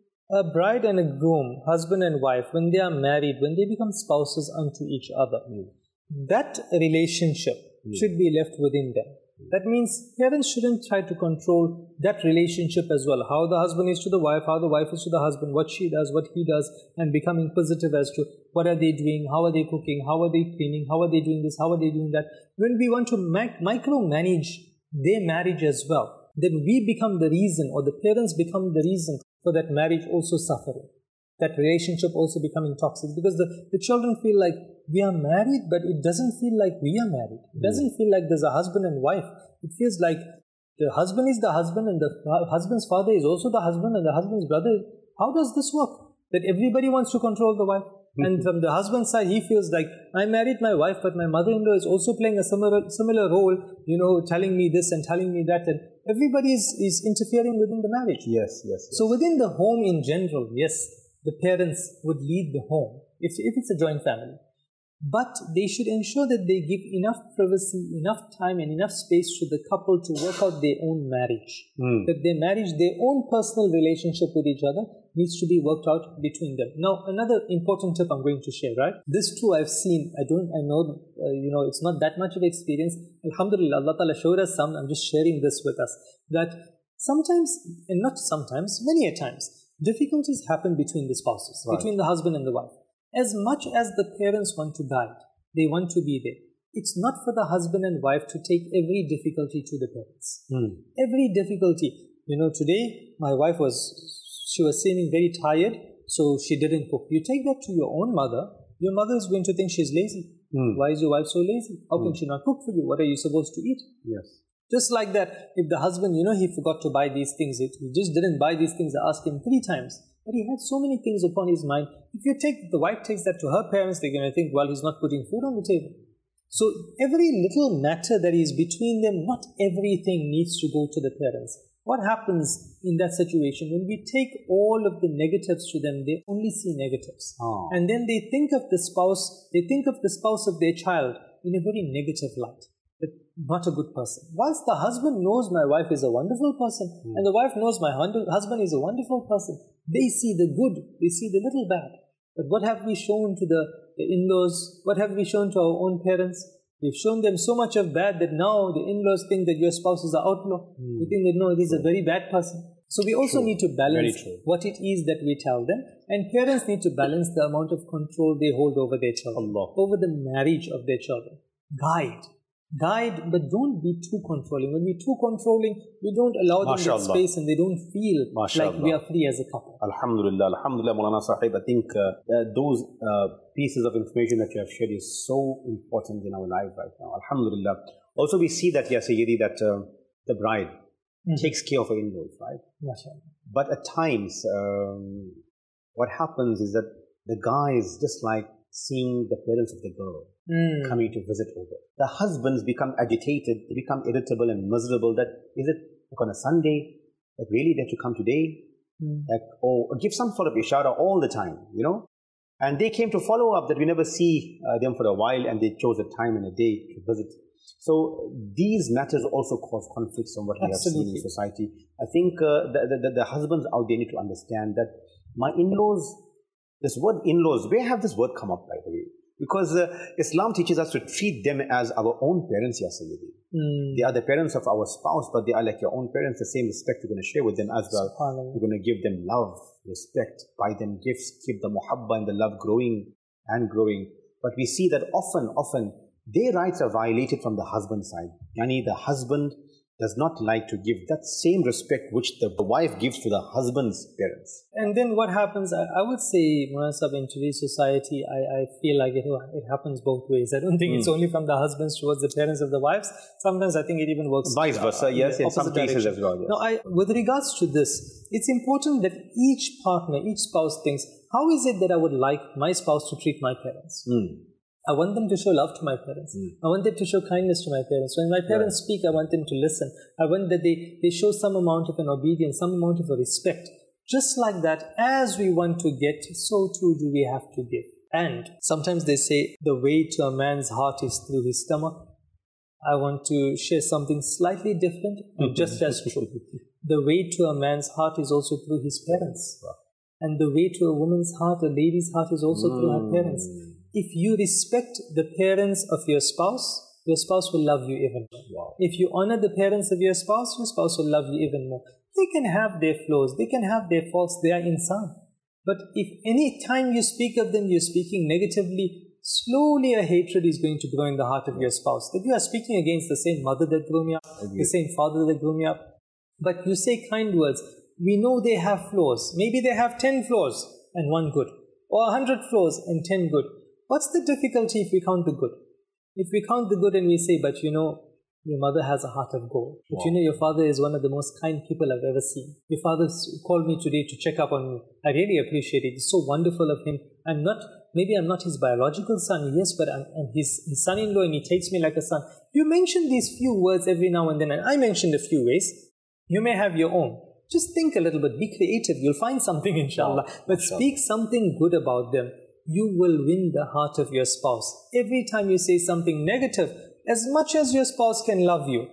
C: a bride and a groom, husband and wife, when they are married, when they become spouses unto each other,
B: Hmm.
C: that relationship should be left within them. That means parents shouldn't try to control that relationship as well. How the husband is to the wife, how the wife is to the husband, what she does, what he does, and become inquisitive as to what are they doing, how are they cooking, how are they cleaning, how are they doing this, how are they doing that. When we want to mac- micromanage their marriage as well, then we become the reason, or the parents become the reason for that marriage also suffering. That relationship also becoming toxic because the, the children feel like we are married, but it doesn't feel like we are married. It doesn't feel like there's a husband and wife. It feels like the husband is the husband and the fa- husband's father is also the husband and the husband's brother. How does this work? That everybody wants to control the wife. And from the husband's side, he feels like, I married my wife, but my mother-in-law is also playing a similar similar role, you know, telling me this and telling me that. And everybody is, is interfering within the marriage.
B: Yes, yes. yes.
C: So within the home in general, yes, the parents would lead the home, if, if it's a joint family. But they should ensure that they give enough privacy, enough time and enough space to the couple to work out their own marriage.
B: Hmm.
C: That their marriage, their own personal relationship with each other needs to be worked out between them. Now, another important tip I'm going to share, right? This too I've seen, I don't, I know, uh, you know, it's not that much of experience. Alhamdulillah, Allah Ta'ala showed us some, I'm just sharing this with us. That sometimes, and not sometimes, many a times, difficulties happen between the spouses,
B: Right.
C: between the husband and the wife. As much as the parents want to guide, they want to be there. It's not for the husband and wife to take every difficulty to the parents.
B: Hmm.
C: Every difficulty. You know, today my wife was, she was seeming very tired, so she didn't cook. You take that to your own mother, your mother is going to think she's lazy.
B: Hmm.
C: Why is your wife so lazy? How can she not cook for you? What are you supposed to eat?
B: Yes.
C: Just like that, if the husband, you know, he forgot to buy these things, he just didn't buy these things, I asked him three times. But he had so many things upon his mind. If you take, the wife takes that to her parents, they're going to think, well, he's not putting food on the table. So every little matter that is between them, not everything needs to go to the parents. What happens in that situation? When we take all of the negatives to them, they only see negatives.
B: Oh.
C: And then they think of the spouse, they think of the spouse of their child in a very negative light. But not a good person. Whilst the husband knows my wife is a wonderful person, mm. and the wife knows my husband is a wonderful person, they see the good, they see the little bad. But what have we shown to the, the in-laws? What have we shown to our own parents? We've shown them so much of bad that now the in-laws think that your spouse is an outlaw. Mm. They think that no, he's a very bad person. So we also
B: True.
C: need to balance
B: Very true.
C: what it is that we tell them, and parents need to balance the amount of control they hold over their children,
B: Allah.
C: over the marriage of their children. Guide. Guide, but don't be too controlling. When we're too controlling, we don't allow them that
B: MashaAllah.
C: space and they don't feel
B: MashaAllah.
C: like we are free as a couple.
B: Alhamdulillah, Alhamdulillah, Maulana Sahib. I think uh, uh, those uh, pieces of information that you have shared is so important in our life right now. Alhamdulillah. Also, we see that, Ya Sayyidi, that uh, the bride
C: Mm.
B: takes care of her in-laws, right?
C: MashaAllah.
B: But at times, um, what happens is that the guy is just like seeing the parents of the girl
C: Mm.
B: coming to visit over. The husbands become agitated, they become irritable and miserable that, is it like on a Sunday, like really that you come today?
C: Mm.
B: Like, or give some sort of ishara all the time, you know? And they came to follow up that we never see uh, them for a while, and they chose a time and a day to visit. So these matters also cause conflicts on what we
C: Absolutely.
B: have seen in society. I think uh, the, the, the husbands out there need to understand that my in-laws, this word in-laws, where have this word come up, by the way? Because uh, Islam teaches us to treat them as our own parents, Ya Sayyidi.
C: Mm.
B: They are the parents of our spouse, but they are like your own parents. The same respect you're going to share with them as well.
C: SubhanAllah.
B: You're going to give them love, respect, buy them gifts, keep the muhabba and the love growing and growing. But we see that often, often, their rights are violated from the husband's side. Yani the husband does not like to give that same respect which the wife gives to the husband's parents.
C: And then what happens, I, I would say, Munasab, in today's society, I, I feel like it, it happens both ways. I don't think mm. it's only from the husbands towards the parents of the wives. Sometimes I think it even works
B: vice versa, uh, yes, in, in some cases
C: direction.
B: as well. Yes.
C: Now, I, with regards to this, it's important that each partner, each spouse thinks, how is it that I would like my spouse to treat my parents?
B: Mm.
C: I want them to show love to my parents. Mm. I want them to show kindness to my parents. When my parents yeah. speak, I want them to listen. I want that they, they show some amount of an obedience, some amount of a respect. Just like that, as we want to get, so too do we have to give. And sometimes they say the way to a man's heart is through his stomach. I want to share something slightly different, and just as true. The way to a man's heart is also through his parents. And the way to a woman's heart, a lady's heart, is also mm. through her parents. If you respect the parents of your spouse, your spouse will love you even more.
B: Wow.
C: If you honor the parents of your spouse, your spouse will love you even more. They can have their flaws, they can have their faults, they are insan. But if any time you speak of them, you're speaking negatively, slowly a hatred is going to grow in the heart of your spouse. That you are speaking against the same mother that grew me up, the same father that grew me up. But you say kind words. We know they have flaws. Maybe they have ten flaws and one good. Or a hundred flaws and ten good. What's the difficulty if we count the good? If we count the good and we say, but you know, your mother has a heart of gold. But wow. you know, your father is one of the most kind people I've ever seen. Your father called me today to check up on me. I really appreciate it. It's so wonderful of him. I'm not, maybe I'm not his biological son, yes, but I'm, I'm his, his son-in-law and he takes me like a son. You mention these few words every now and then, and I mentioned a few ways. You may have your own. Just think a little bit, be creative. You'll find something, inshallah. Wow. But inshallah. Speak something good about them. You will win the heart of your spouse. Every time you say something negative, as much as your spouse can love you,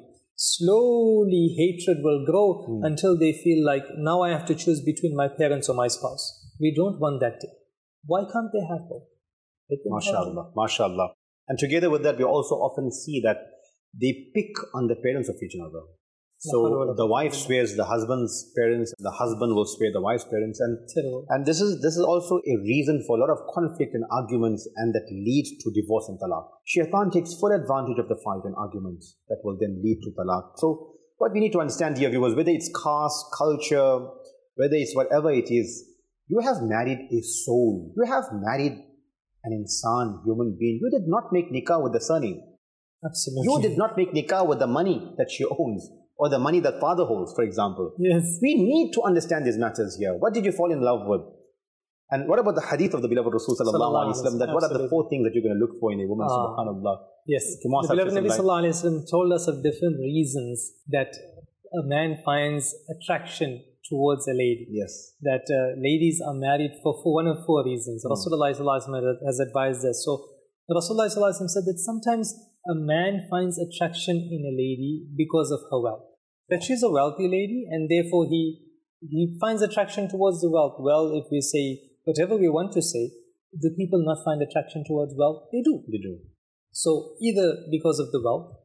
C: slowly hatred will grow mm. until they feel like, now I have to choose between my parents or my spouse. We don't want that day. Why can't they have both?
B: MashaAllah, MashaAllah. And together with that, we also often see that they pick on the parents of each other. So the wife swears the husband's parents, the husband will swear the wife's parents, and and this is this is also a reason for a lot of conflict and arguments, and that leads to divorce and talaq. Shaitan takes full advantage of the fight and arguments that will then lead to talaq. So what we need to understand, dear viewers, whether it's caste, culture, whether it's whatever it is, you have married a soul. You have married an insan, human being. You did not make nikah with the surname.
C: Absolutely.
B: You did not make nikah with the money that she owns, or the money that father holds, for example.
C: Yes.
B: We need to understand these matters here. What did you fall in love with? And what about the hadith of the beloved Rasul sallallahu alaihi wasallam? That what are the four things that you're going to look for in a woman? Ah. Subhanallah.
C: Yes. The beloved Nabi sallallahu alaihi wasallam told us of different reasons that a man finds attraction towards a lady.
B: Yes.
C: That uh, ladies are married for, for one of four reasons. Hmm. Rasulullah sallallahu alaihi wasallam has advised us. So Rasulullah sallallahu alaihi wasallam said that sometimes a man finds attraction in a lady because of her wealth. That she's a wealthy lady, and therefore he he finds attraction towards the wealth. Well, if we say whatever we want to say, do people not find attraction towards wealth? They do.
B: They do.
C: So either because of the wealth,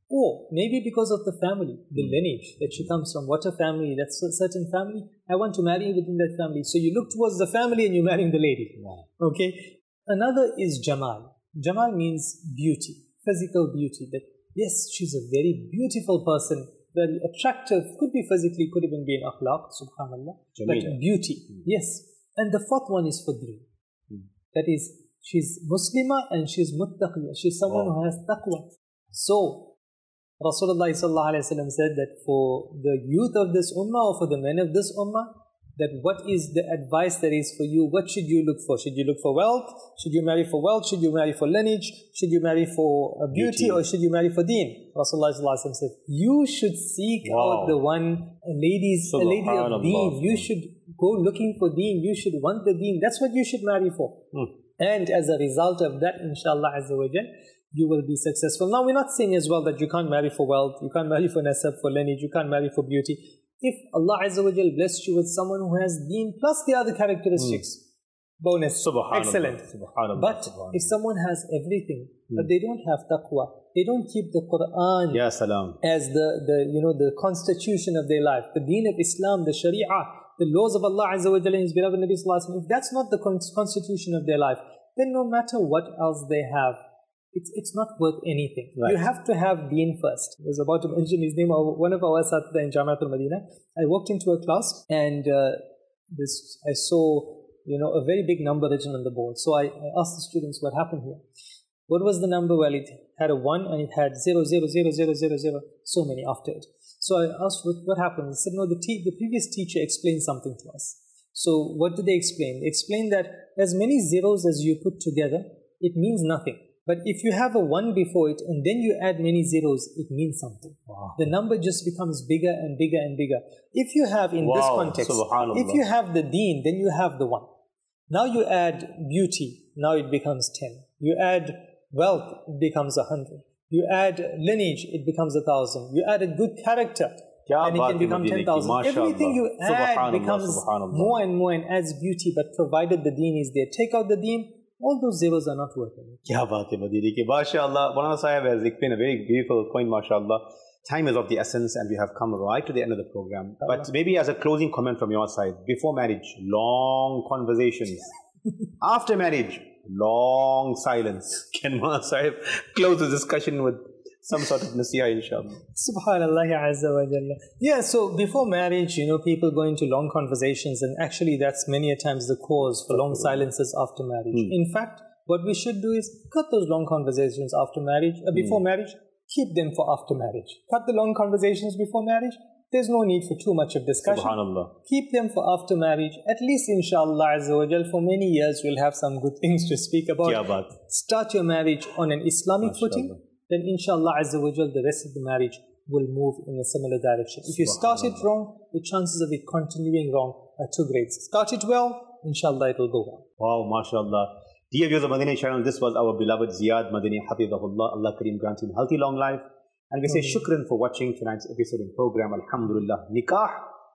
C: Or maybe because of the family, the lineage that she comes from, what a family, that's a certain family, I want to marry within that family. So you look towards the family and you're marrying the lady.
B: Wow.
C: Okay. Another is Jamal. Jamal means beauty, physical beauty. That yes, she's a very beautiful person, very attractive, could be physically, could even be in akhlaq, subhanallah.
B: Jamila.
C: But beauty, mm. yes. And the fourth one is for deen. Mm. That is, she's Muslimah and she's muttaqiyah. She's someone wow. who has taqwa. So, Rasulullah sallallahu alayhi wa sallam said that for the youth of this ummah or for the men of this ummah, that what is the advice that is for you? What should you look for? Should you look for wealth? Should you marry for wealth? Should you marry for lineage? Should you marry for beauty, beauty. Or should you marry for deen? Rasulullah sallallahu alayhi wa sallam said, you should seek wow. out the one, a, ladies, a lady of deen. You should go looking for deen. You should want the deen. That's what you should marry for. Hmm. And as a result of that, inshallah azza wa jal, you will be successful. Now, we're not saying as well that you can't marry for wealth, you can't marry for nasab, for lineage, you can't marry for beauty. If Allah Azza wa Jal blessed you with someone who has deen plus the other characteristics, mm. bonus, excellent. Subhanallah. But Subhanallah. If someone has everything, mm. but they don't have taqwa, they don't keep the Quran
B: ya salam.
C: as the, the, you know, the constitution of their life, the deen of Islam, the Sharia, the laws of Allah Azza wa Jal and His beloved Nabi Sallallahu Alaihi Wasallam, if that's not the constitution of their life, then no matter what else they have, It's, it's not worth anything. Right. You have to have deen first. I was about to mention his name, one of our asatidha in Jamiat al-Madinah. I walked into a class and uh, this I saw, you know, a very big number written on the board. So I, I asked the students, what happened here? What was the number? Well, it had a one and it had zero, zero, zero, zero, zero, zero, so many after it. So I asked, what, what happened? They said, no, the, te- the previous teacher explained something to us. So what did they explain? They explained that as many zeros as you put together, it means nothing. But if you have a one before it and then you add many zeros, it means something. Wow. The number just becomes bigger and bigger and bigger. If you have, in wow. this context, if you have the deen, then you have the one. Now you add beauty, now it becomes ten. You add wealth, it becomes a hundred. You add lineage, it becomes a thousand. You add a good character, and it can become ten thousand. Everything you add becomes more and more and adds beauty, but provided the deen is there. Take out the deen, all those zeros are not worth it.
B: Kya baat hai Madini ki. MashaAllah. Maulana Sahib has explained a very beautiful point, MashaAllah. Time is of the essence and we have come right to the end of the program. But maybe as a closing comment from your side, before marriage, long conversations. After marriage, long silence. Can Maulana Sahib close the discussion with some sort of nasiha, inshallah?
C: Subhanallah azza wa jalla. Yeah, so before marriage, you know, people go into long conversations, and actually that's many a times the cause for long silences after marriage. Mm. In fact, what we should do is cut those long conversations after marriage, uh, before mm. marriage, keep them for after marriage. Cut the long conversations before marriage. There's no need for too much of discussion.
B: Subhanallah.
C: Keep them for after marriage. At least, inshallah azza wa jal, for many years we'll have some good things to speak about.
B: Kya baat.
C: Start your marriage on an Islamic footing. Then inshallah azza wa jal, the rest of the marriage will move in a similar direction. If you start it wrong, the chances of it continuing wrong are too great. Start it well, inshallah it will go well.
B: Wow, mashallah. Dear viewers of Madani channel, this was our beloved Ziyad Madani Hafidhahullah. Allah Kareem grant him healthy long life. And we say mm-hmm. shukran for watching tonight's episode and program. Alhamdulillah. Nikah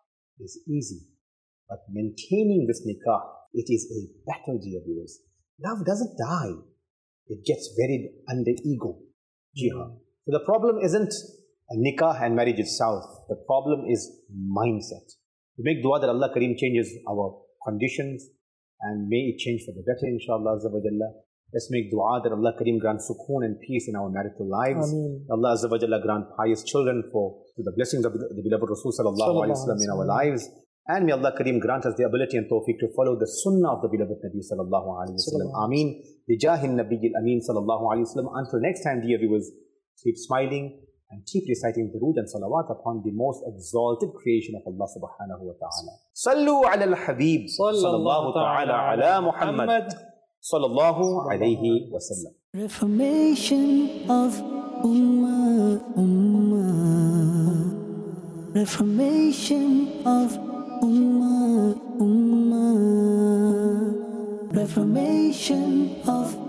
B: is easy. But maintaining this nikah, it is a battle, dear viewers. Love doesn't die. It gets buried under ego. Jihad. So the problem isn't a nikah and marriage itself. The problem is mindset. We make dua that Allah Kareem changes our conditions and may it change for the better, inshallah azza wa jalla. Let's make dua that Allah Kareem grant sukoon and peace in our marital lives. Ameen. Allah azza wa jalla grant pious children for the blessings of the beloved Rasul sallallahu alayhi wa sallam in our lives. And may Allah Kareem grant us the ability and tawfiq to follow the sunnah of the beloved Nabi sallallahu alayhi wa sallam. Ameen. Bijahin Nabiyil Ameen sallallahu alayhi wa sallam. Until next time, dear viewers, keep smiling and keep reciting durood and salawat upon the most exalted creation of Allah subhanahu wa ta'ala. Sallu ala al-Habib sallallahu ta'ala ala Muhammad sallallahu alayhi wa sallam.
A: Reformation of Ummah, Ummah. Reformation of Ummah, Ummah. Reformation of